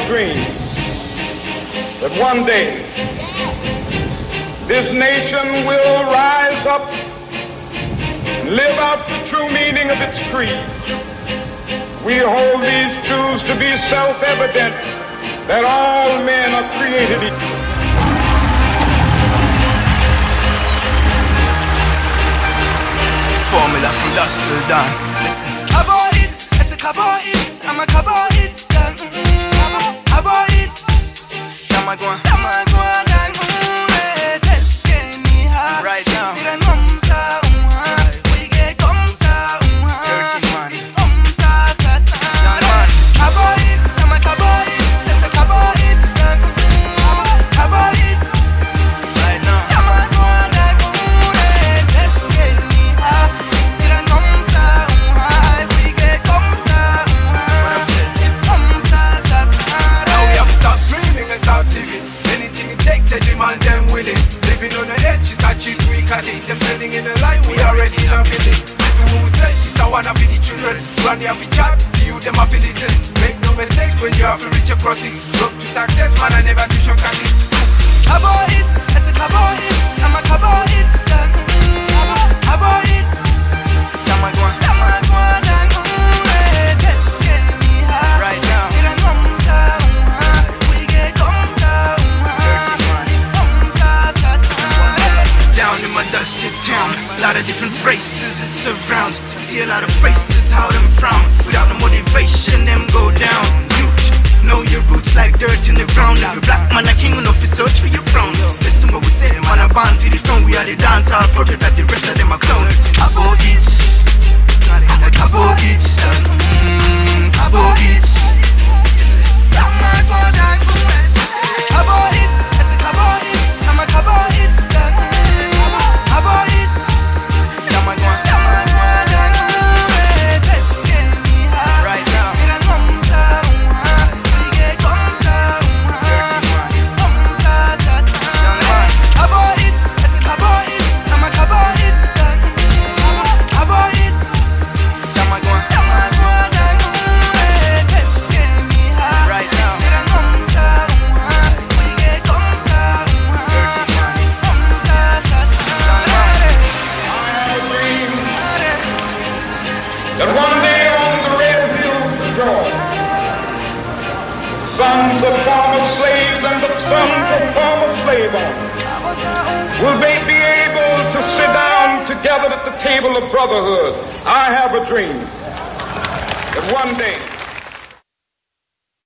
dream that one day this nation will rise up and live out the true meaning of its creed. We hold these truths to be self-evident, that all men are created equal. Formula from dust till dawn. Listen. Carbohydrates, it's a carbohydrates. I'm a carbohydrates. Carbohydrates. Am I going? Right now. We get carbohydrates, I'm a carbohydrates. It's a carbohydrates. Carbohydrates. Right now. On the edge is a cheese we cut it. Them standing in the line, we already in a building. Listen what we say, this I wanna feed the children. Run here for chat, you them have to listen. Make no mistakes when you have to reach a crossing. Road to success, man, I never do shortcut it. Carbohydrates, it's a carbohydrates. I'm a carbohydrates. Carbohydrates. Am I going? Right now. Dusty town, a lot of different races it surrounds. See a lot of faces, how them frown. Without the motivation, them go down. Huge, know your roots like dirt in the ground. Every black man a king, enough to search for your crown. Listen what we say, man a band to the throne. We are the dance, our product that the rest of them are clown. Abo eats, Abo eats, Abo eats. Abo eats, it's a Abo eats. I'm a Abo eats. Sons of former slaves and the sons of former slave owners will they be able to sit down together at the table of brotherhood. I have a dream that one day